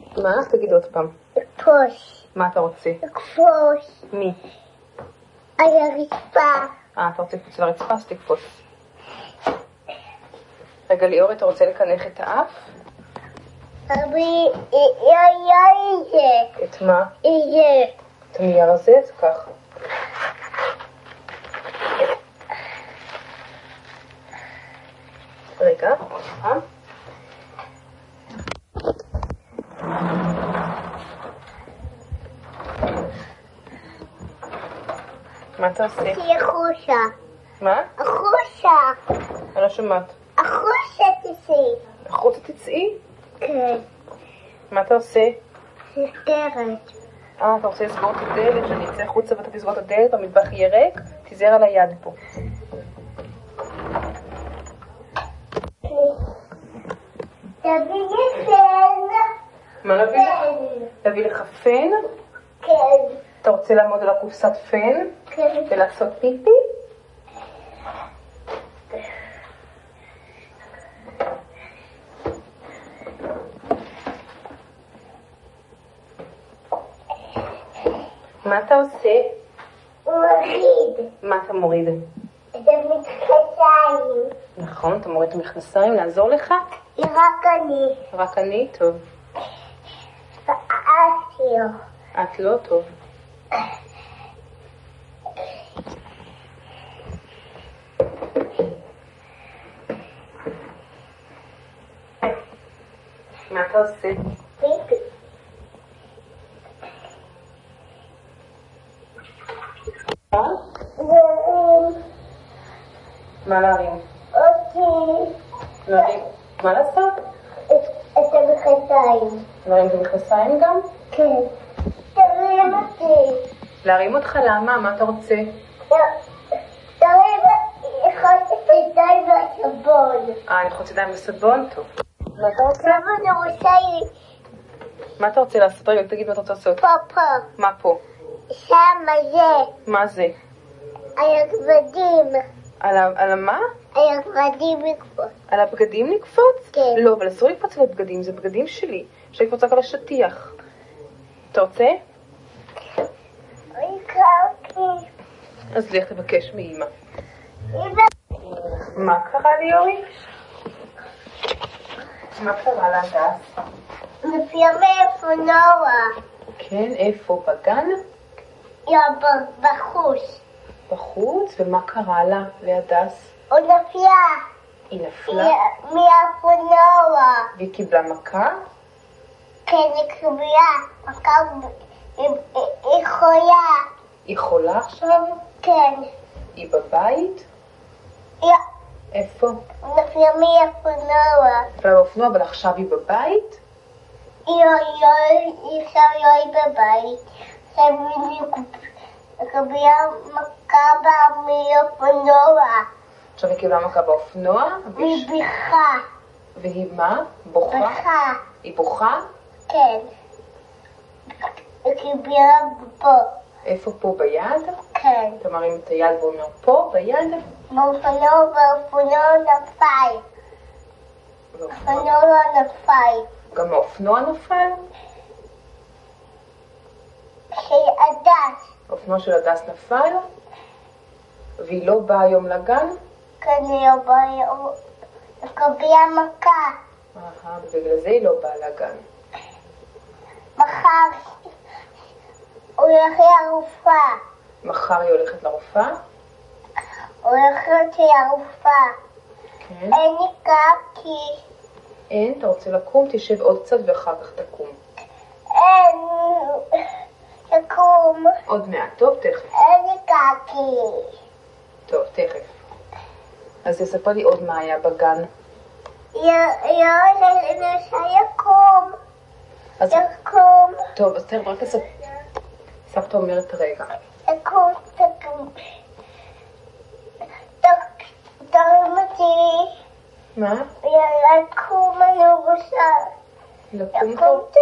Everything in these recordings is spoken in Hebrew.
מה? תגיד עוד פעם. לקפוץ. מה אתה רוצה? לקפוץ. מי? על הרצפה. אתה רוצה לקפוץ על הרצפה? אז תקפוץ. רגע, ליאור, אתה רוצה לקנח את האף? אבל היה איזה. את מה? איזה. את הנייר הזה? אז כך. רגע, מה אתה עושה? תהיה חושה. מה? החושה. אני לא שומעת. החושה תצאי. החוצה תצאי? כן. מה אתה עושה? סגרת. אתה רוצה לסגור את הדלת, שאני אצא החוצה ואתה תסגור את הדלת, המטבח יהיה ריק, תיזהר על היד פה. תביא לי פן. מה להביא לך? להביא לך פן? כן. אתה רוצה לעמוד על הקופסת פן? כן. ולעשות פיפי? מה אתה עושה? מוריד. מה אתה מוריד? את המכנסיים. נכון, אתה מוריד את המכנסיים, לעזור לך? רק אני. רק אני? טוב. ואסיר. את לא טוב. מה אתה עושה? פיפי. מה להרים? אותי. להרים. מה לעשות? את המכנסיים. להרים את המכנסיים גם? כן. תרים אותי. להרים אותך למה? מה אתה רוצה? תרים חושת ידיים והסבון. אני רוצה ידיים בסבון? טוב. מה אתה רוצה? למה אני רוצה מה אתה רוצה לעשות? רגע, תגיד מה אתה רוצה לעשות. פה. מה פה? שם זה. מה זה? על הכבדים. על מה? על הכבדים לקפוץ. על הבגדים לקפוץ? כן. לא, אבל אסור לקפוץ על הבגדים, זה בגדים שלי. אפשר לקפוץ רק על השטיח. אתה רוצה? אני קרקי. אז לך תבקש מאמא. אמא. מה קרה לי, אורי? מה קרה להדס? לפי מאיפה נועה. כן, איפה? בגן? בחוץ. בחוץ? ומה קרה לה להדס? הוא נפיה. היא נפלה? מאיפה נועה. והיא קיבלה מכה? כן, היא קיבלה. מכה. היא חולה. היא חולה עכשיו? כן. היא בבית? איפה? נפיה מאיפה נועה. נפלה באופנוע, אבל עכשיו היא בבית? היא עכשיו לא היא בבית. היא קיבלה מכה מאופנוע. עכשיו היא קיבלה מכה באופנוע? והיא בכה. והיא מה? בוכה? בכה. היא בוכה? כן. היא קיבלה פה. איפה פה? ביד? כן. אתה מרים את היד ואומר פה? ביד? באופנוע נפל. האופנוע לא נפל. גם האופנוע נפל? של הדס. האופנוע של הדס נפל? והיא לא באה היום לגן? כן, היא לא באה. היא קיבלה מכה. ובגלל זה היא לא באה לגן. מחר הוא הולך לרופאה. מחר היא הולכת לרופאה? הולכת לרופאה. כן. אין לי קרקי. אין, אתה רוצה לקום? תשב עוד קצת ואחר כך תקום. אין לקום. עוד מעט, טוב, תכף. אין לי קרקי. טוב, תכף. אז תספר לי עוד מה היה בגן. יקום. אז... יקום. טוב, אז תכף רק לספר. סבתא אומרת רגע. יקום. תרים אותי. מה? יקום אני רוצה. לקום יקום טוב?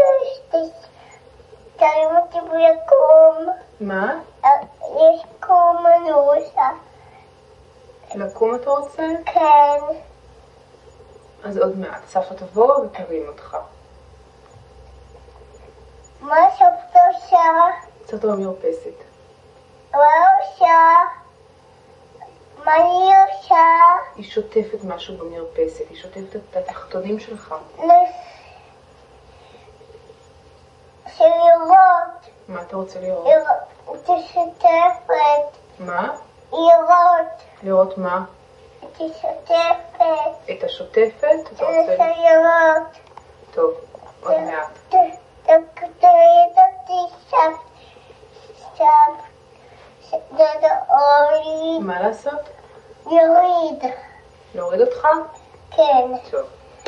תרים אותי ויקום. מה? יש קום אני רוצה. לקום אתה רוצה? כן. אז עוד מעט. סבתא תבוא ותרים אותך. עושה אותו במרפסת. מה עושה? מה היא עושה? היא שוטפת משהו במרפסת, היא שוטפת את התחתונים שלך. לראות. מה אתה רוצה לראות? את השוטפת. מה? לראות. לראות מה? את השוטפת. את השוטפת? אתה רוצה לראות. טוב, עוד מעט. תוריד אותי שם. אורי. מה לעשות? יוריד. להוריד אותך? כן. טוב.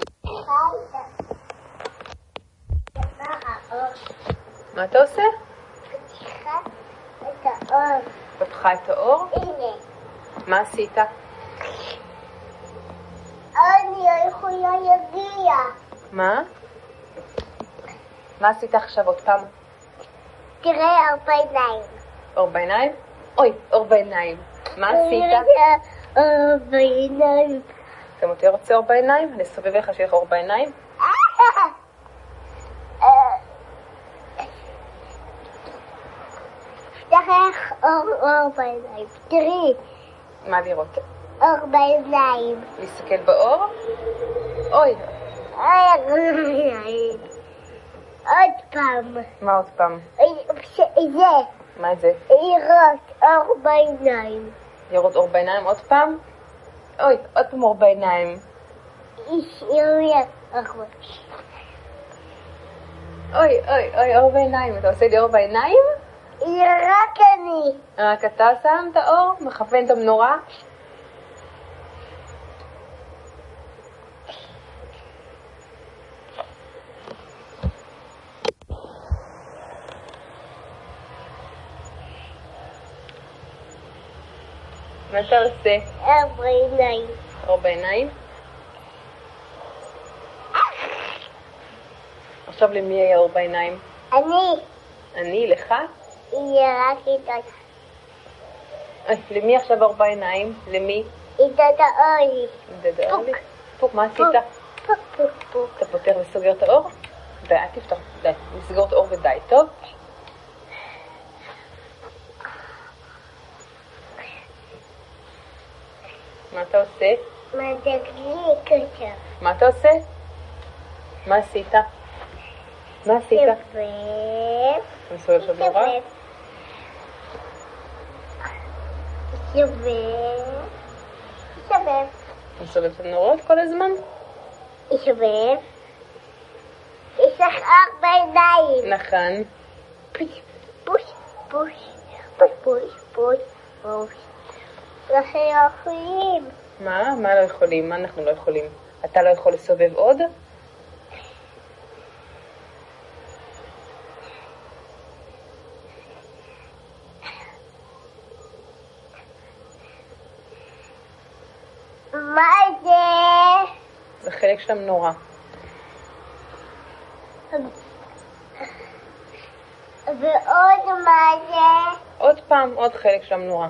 מה אתה עושה? פתיחה את האור. פתחה את האור? הנה. מה עשית? אני לא יכולה להגיע. מה? מה עשית עכשיו עוד פעם? תראה הרבה עיניים. אור בעיניים? אוי, אור בעיניים. מה עשית? אור בעיניים. אתה יותר רוצה אור בעיניים? נסובב לך שיהיה לך אור בעיניים? תראה אור בעיניים. תראי. מה לראות? אור בעיניים. להסתכל באור? אוי. עוד פעם. מה עוד פעם? זה. מה זה? לראות אור בעיניים. לראות אור בעיניים עוד פעם? אוי, עוד פעם אור בעיניים. אוי, אוי, אוי, אור בעיניים. אתה עושה לי אור בעיניים? רק אני. רק אתה שם את האור? מכוון את המנורה? מה אתה עושה? אור בעיניים. אור בעיניים? עכשיו למי יהיה אור בעיניים? אני. אני? לך? רק איתך. למי עכשיו אור בעיניים? למי? איתך אורי. דדה אורלי? פוק, מה עשית? פוק פוק פוק. אתה פותח וסוגר את האור? די, אל תפתח, די, נסגור את האור ודי, טוב? מה אתה עושה? מדליק אותו. מה אתה עושה? מה עשית? מה עשית? שובב. אתה מסובב של נורא? שובב. שובב. אתה מסובב של נורות כל הזמן? שובב. יש לך אור בעיניים. נכון. פוש, פוש, פוש, פוש, פוש, פוש, פוש. אנחנו לא יכולים. מה? מה לא יכולים? מה אנחנו לא יכולים? אתה לא יכול לסובב עוד? מה זה? זה חלק של המנורה. ועוד מה זה? עוד פעם, עוד חלק של המנורה.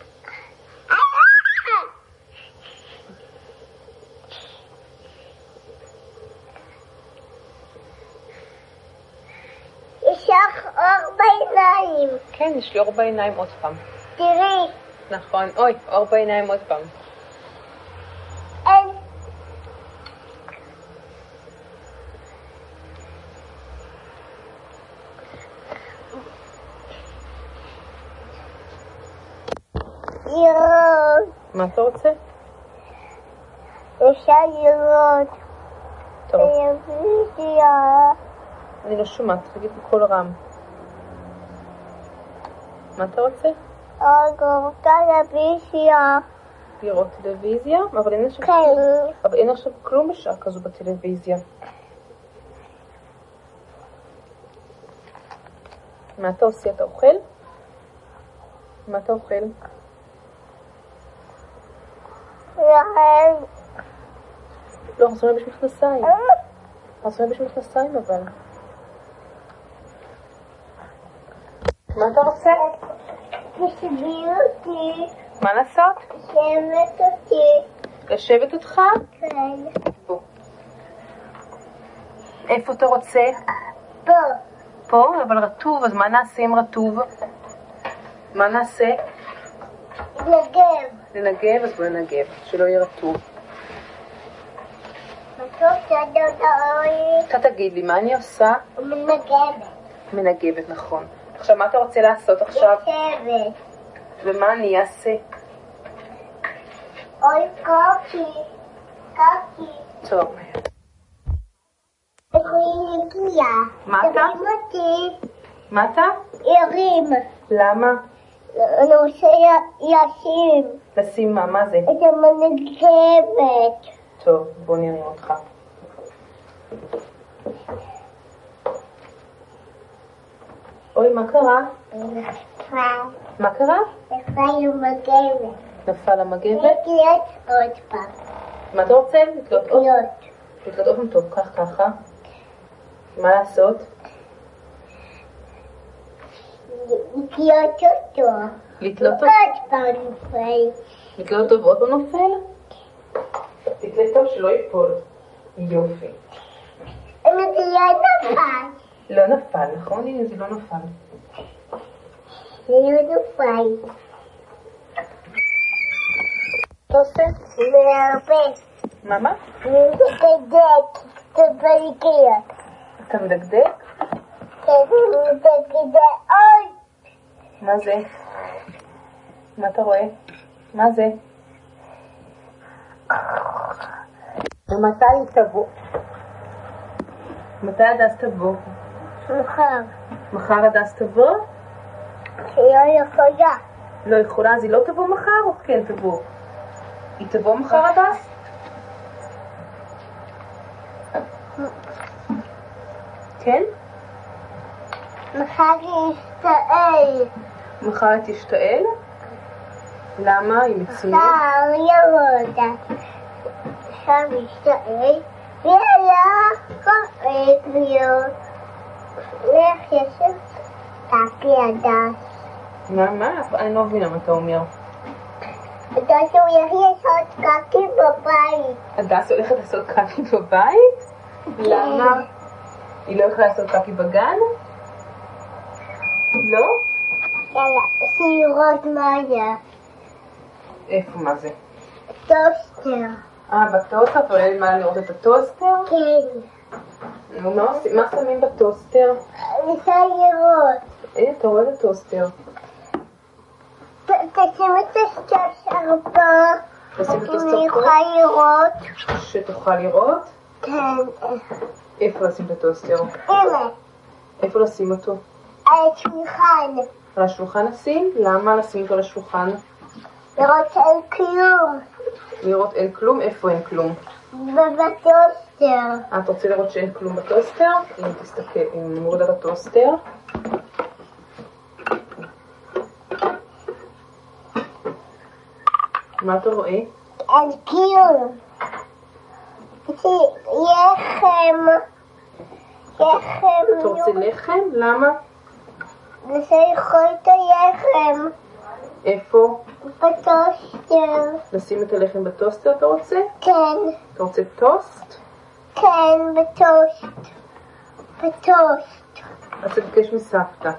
יש לך אור בעיניים. כן, יש לי אור בעיניים עוד פעם. תראי. נכון, אוי, אור בעיניים עוד פעם. אין. לראות. מה אתה רוצה? אפשר לראות. טוב, טלוויזיה. אני לא שומעת, תגיד בקול רם. מה אתה רוצה? לראות טלוויזיה. לראות טלוויזיה? אבל אין עכשיו, כן. אבל אין עכשיו כלום בשעה כזו בטלוויזיה. מה אתה עושה? אתה אוכל? מה אתה אוכל? לא, אנחנו צריכים לבש מכנסיים. אנחנו צריכים לבש מכנסיים אבל. מה אתה רוצה? תשבי אותי. מה לעשות? שבת אותי. לשבת אותך? כן. פה. איפה אתה רוצה? פה. פה, אבל רטוב, אז מה נעשה עם רטוב? מה נעשה? נגב. ננגב, אז בואי ננגב, שלא יהיה רטוב. אתה תגיד לי, מה אני עושה? מנגבת. מנגבת, נכון. עכשיו, מה אתה רוצה לעשות עכשיו? יושבת. ומה אני אעשה? אוי קוקי. קוקי. טוב. יכולים להגיע. מה אתה? תרים אותי. מה אתה? ירים. למה? אני רוצה ישים. לשים מה זה? את המנגבת. טוב, בוא נראה אותך. אוי, מה קרה? נפל. מה קרה? נפל למגבת. נפל המגבת? לקלוט עוד פעם. מה אתה רוצה? לקלוט עוד? לקלוט. לקלוט עוד פעם, טוב, כך ככה. מה לעשות? לקלוט אותו. לתלות אותו? עוד פעם נפל. לתלות אותו ועוד לא נופל? תתלה טוב שלא ייפול. יופי. אני לא נפל. לא נפל, נכון? הנה זה לא נפל. לא נפל. אתה עושה? מהרבה. מה? אני מדקדק. תבלגיות. אתה מדקדק? תדקדק עוד. מה זה? מה אתה רואה? מה זה? ומתי תבוא? מתי הדס תבוא? מחר. מחר הדס תבוא? שלא יכולה. לא יכולה, אז היא לא תבוא מחר או כן תבוא? היא תבוא מחר הדס? כן? מחר ישתעל. מחר היא תשתעל? למה? היא מצוינת? מחר ירודה. עכשיו ישתעל. ויאללה, כואב להיות. לך ישב. תקי הדס. מה? אני לא מבינה מה אתה אומר. הדס הוא יחיה לעשות קקי בבית. הדס הולכת לעשות קקי בבית? למה? היא לא יכולה לעשות קקי בגן? לא? יאללה, סירות מה? איפה, מה זה? טוסטר. בטוסטר? אתה עולה מה לראות את הטוסטר? כן. נו, מה שמים בטוסטר? סירות. אתה רואה את הטוסטר. תשים את השרפה. תשים את אני הטוסטר פה? יכולה לראות. שתוכל לראות? כן. איפה לשים את הטוסטר? הנה, איפה לשים אותו? על השולחן. על השולחן לשים? למה לשים אותו על השולחן? לראות אין כלום. לראות אין כלום? איפה אין כלום? בטוסטר. את רוצה לראות שאין כלום בטוסטר? אם תסתכל, אם מורידה את הטוסטר. מה אתה רואה? אין כלום. לחם. לחם. אתה רוצה לחם? למה? וזה יכול את הלחם. איפה? בטוסטר. לשים את הלחם בטוסטר אתה רוצה? כן. אתה רוצה טוסט? כן, בטוסט. בטוסט. אז תבקש מסבתא.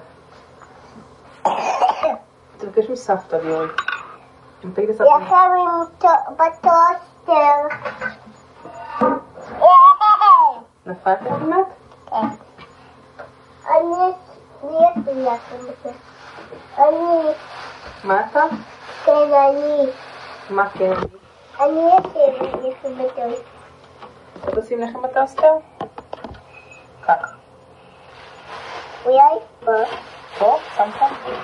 תבקש מסבתא ליאורי. תגיד לסבתא. לחם בטוסטר. נפלת כמעט? כן. אני יש לי לחם בטוסטר. אני. מה אתה? כן, אני. מה כן? אני יש לי לחם בטוסטר. אתה תשים לחם בטוסטר? כך. אולי פה. פה? שמת?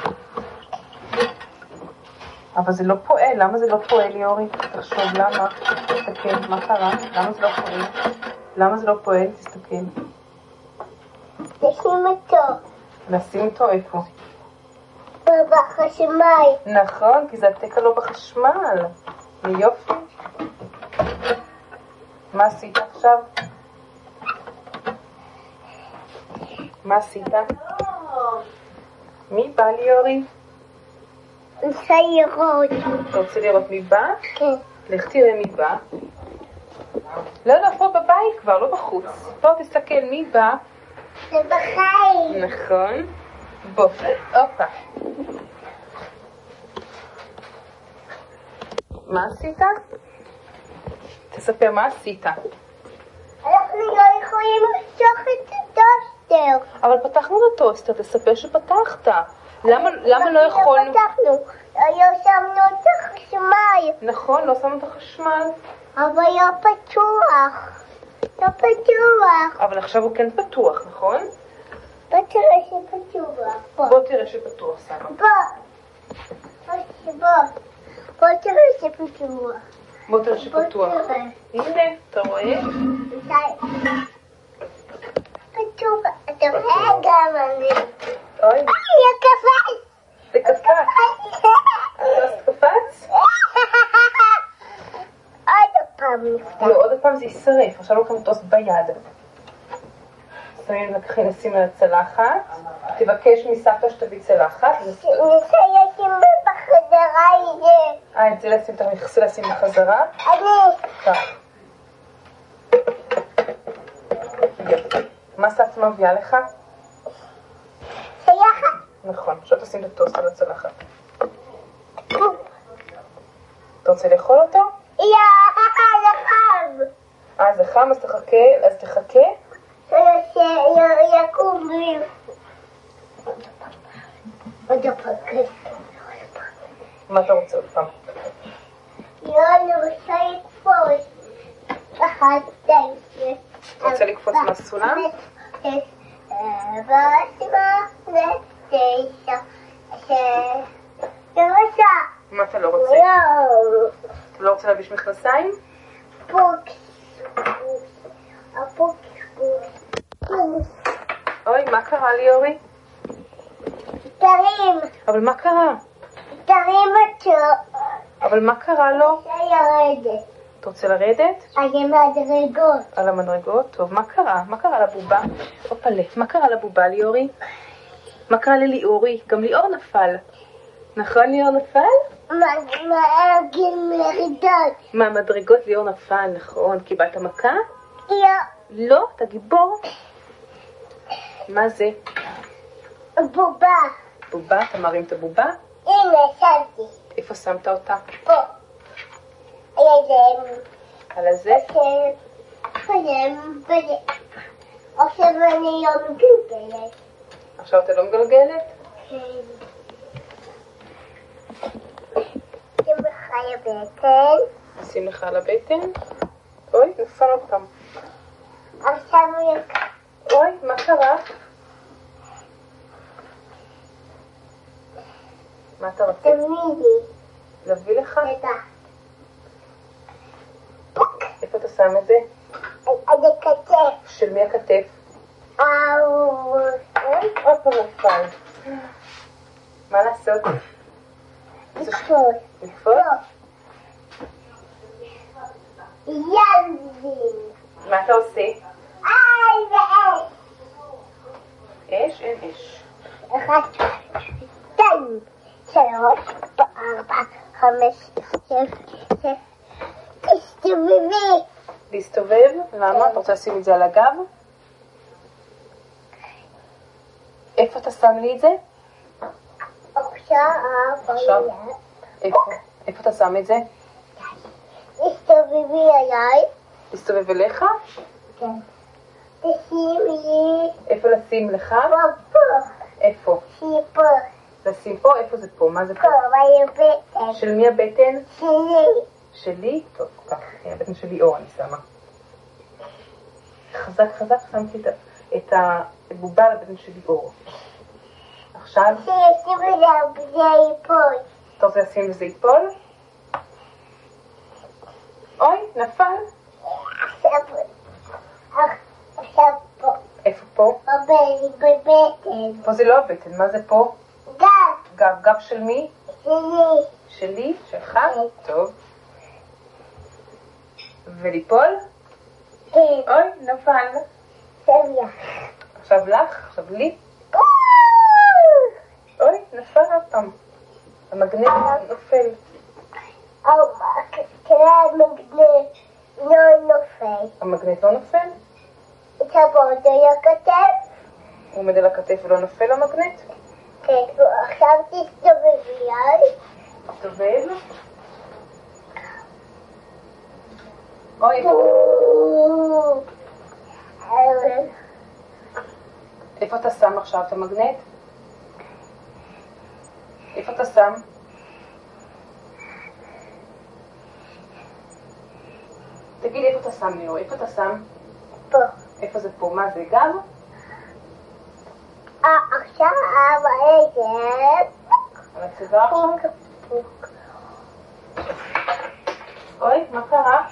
אבל זה לא פועל, למה זה לא פועל ליאורי? תחשוב, למה? תסתכל, מה קרה? למה זה לא פועל? למה זה לא פועל? תסתכל. תשים אותו. לשים אותו איפה? בחשמל. נכון, כי זה התקע לא בחשמל. יופי. מה עשית עכשיו? מה עשית? מי בא ליאורי? רוצה לראות. אתה רוצה לראות מי בא? כן. לך תראה מי בא. לא, פה בבית כבר, לא בחוץ. פה תסתכל מי בא. זה בחיים. נכון. בוא, הופה. מה עשית? תספר מה עשית. אנחנו לא יכולים לפתוח את הטוסטר. אבל פתחנו את הטוסטר, תספר שפתחת. למה לא יכולנו? לא פתחנו, לא שמנו את החשמל. נכון, לא שמנו את החשמל. אבל לא פתוח. לא פתוח. אבל עכשיו הוא כן פתוח, נכון? בוא תראה שפתוח. בוא תראה שפתוח, סבא. בוא תראה שפתוח. בוא תראה שפתוח. הנה, אתה רואה? פתוח. אתה רואה גם אני. אוי, אני קפץ. זה קפץ. אתה קפץ? עוד פעם נפתח. לא, עוד פעם זה יישרף. עכשיו לוקחים טוסט ביד. נשים על הצלחת. תבקש מסבתא שתביא צלחת. ניסה לשים בחזרה את זה. את זה לשים, אתה מכסה לשים בחזרה. אני. כך. יופי. מה סבתא מביאה לך? צלחת. נכון, עכשיו תשים את הטוסט על הצלחת. אתה רוצה לאכול אותו? זה חם. זה חם, אז תחכה. יקום לי. עוד פעם. מה אתה רוצה עוד פעם? אני רוצה לקפוץ. 1, 2, אתה רוצה לקפוץ מהסולם? 7, 8, 9, 10. מה אתה לא רוצה? אתה לא רוצה להביש מכנסיים? אוי, מה קרה לי, אורי? תרים. אבל מה קרה? תרים אותו. אבל מה קרה לו? שירדת. אתה רוצה לרדת? על המדרגות. על המדרגות? טוב, מה קרה? מה קרה לבובה? אופלה, מה קרה לבובה, ליאורי? מה קרה לליאורי? גם ליאור נפל. נכון, ליאור נפל? מהגיל מרידות. מהמדרגות ליאור נפל, נכון. קיבלת מכה? לא. לא, אתה גיבור. מה זה? בובה. בובה? אתה מרים את הבובה? הנה, שמתי. איפה שמת אותה? פה. על הזה? עכשיו אני לא מגלגלת. עכשיו אתה לא מגלגלת? כן. שים לך לבטן. שים לך על הבטן. אוי, נפל עוד פעם. עכשיו אוי, מה קרה? מה אתה רוצה? תמידי. להביא לך? תודה. איפה אתה שם את זה? אני כתף. של מי הכתף? עוד פעם נפל. מה לעשות? לקפוץ. לקפוץ? ילדים. מה אתה עושה? ואש. אש? אין אש. 1, 2, 3, 4, 5, 6, 7. תסתובבי. להסתובב? למה? אתה רוצה לשים את זה על הגב? איפה אתה שם לי את זה? עכשיו. איפה אתה שם את זה? תסתובבי עליי. תסתובב אליך? כן. תשימי. איפה לשים לך? פה. איפה? פה. לשים פה? איפה זה פה? מה זה פה, פה? בבטן. של מי הבטן? שלי. שלי? טוב, כך, הבטן שלי אור אני שמה. חזק חזק שמתי את הבובה על הבטן שלי אור. עכשיו? שישים עליו זה ייפול. אתה רוצה לשים וזה ייפול? אוי, נפל. עכשיו פה. איפה פה? בבטן. פה זה לא הבטן, מה זה פה? גב. גב, גב של מי? שלי. שלי? שלך? טוב. וליפול? כן. אוי, נפל. סביה. עכשיו לך? עכשיו לי? אוי, נפל עוד פעם. המגנט נופל. המגנט לא נופל. המגנט לא נופל? את הבורדו לא כתב? הוא עומד על הכתף ולא נופל המגנט? כן, עכשיו תסתובבי, תסתובב. אוי. איפה אתה שם עכשיו את המגנט? איפה אתה שם? תגיד איפה אתה שם ליאור, איפה אתה שם? פה. איפה זה פה? מה זה, גב? עכשיו איזה? על הצוואר עכשיו? אוי, מה קרה?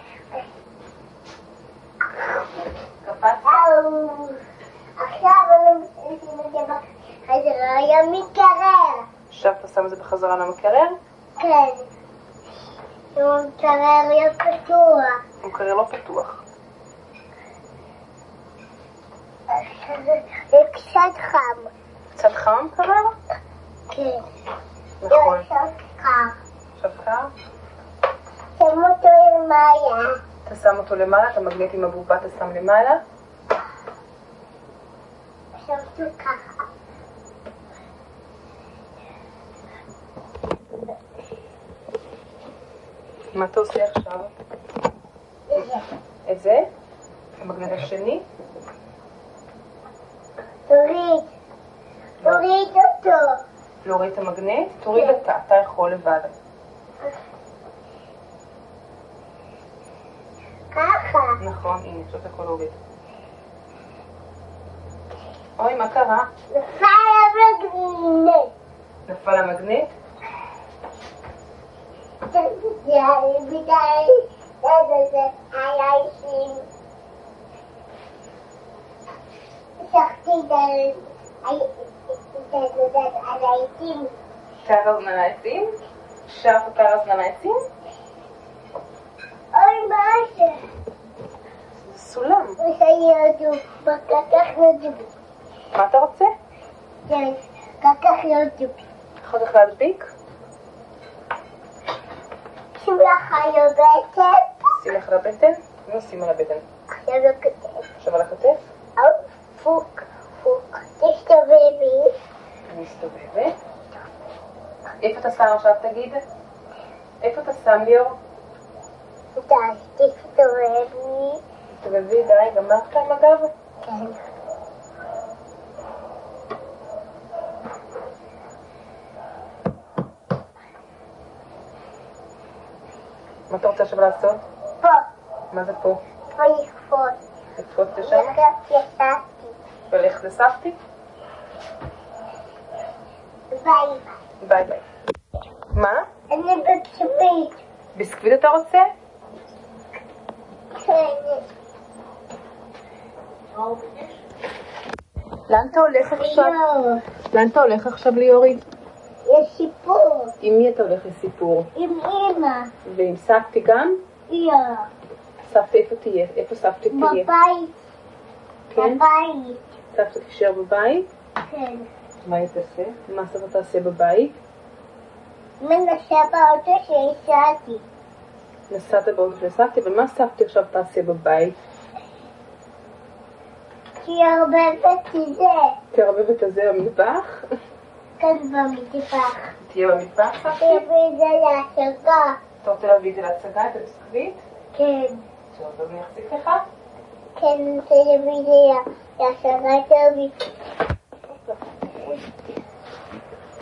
קפצת? עכשיו אני נשים את זה בחזרה למקרר. עכשיו אתה שם את זה בחזרה למקרר? כן. המקרר יהיה פתוח. המקרר לא פתוח. זה קצת חם. קצת חם המקרר? כן. נכון. זה קצת קר. עכשיו קר? שם אותו למעלה. אתה שם אותו למעלה, את המגנט עם הבובה אתה שם למעלה? שם אותו ככה. מה אתה עושה עכשיו? את זה? המגנט השני? תוריד אותו. להוריד את המגנט? תוריד אתה יכול לבד. ככה. נכון, הנה, עכשיו אתה יכול להוריד. אוי, מה קרה? נפל המגנט. נפל המגנט? זה על העצים. שכתי על העצים. קר הזמן העצים? שף קר הזמן העצים? אוי, מה זה? זה סולם. ושיירדו, וכך ירדו. מה אתה רוצה? כן, כך ירדו. אחר כך להדביק? שים לך על הבטן. שים לך על הבטן? לא שים על הבטן. עכשיו הכתף. עכשיו על הכתף? פוק. תסתובבי. אני מסתובבת. איפה אתה שם עכשיו תגיד? איפה אתה שם ליאור? תסתובבי. תסתובבי, די, גמרת עם הגב? כן. מה אתה רוצה עכשיו לעשות? פה. מה זה פה? פה לקפוץ. לקפוץ לשם? יצאתי. ולך לסבתי? ביי. ביי ביי. מה? אני בקשבית. ביסקוויט אתה רוצה? כן. לאן אתה הולך עכשיו? ליאור. לאן אתה הולך עכשיו ליאורי? יש סיפור. עם מי אתה הולך לסיפור? עם אמא. ועם סבתי גם? לא. סבתי איפה תהיה? איפה סבתי תהיה? בבית. כן? בבית. סבתי תישאר בבית? כן. מה היא תעשה? מה סבתא תעשה בבית? מנסה באוטו שהשארתי. נסעת באוטו של סבתי, אבל מה סבתי עכשיו תעשה בבית? כי ערבבת את זה. תערבב את הזה במטבח? כאן במטבח. תהיה במטבח סבתי? תביא את זה להשגה. אתה רוצה להביא את זה להצגה, את הביסקוויט? כן. טוב, אז אני אחזיק לך? כן, תביא את זה להשגה.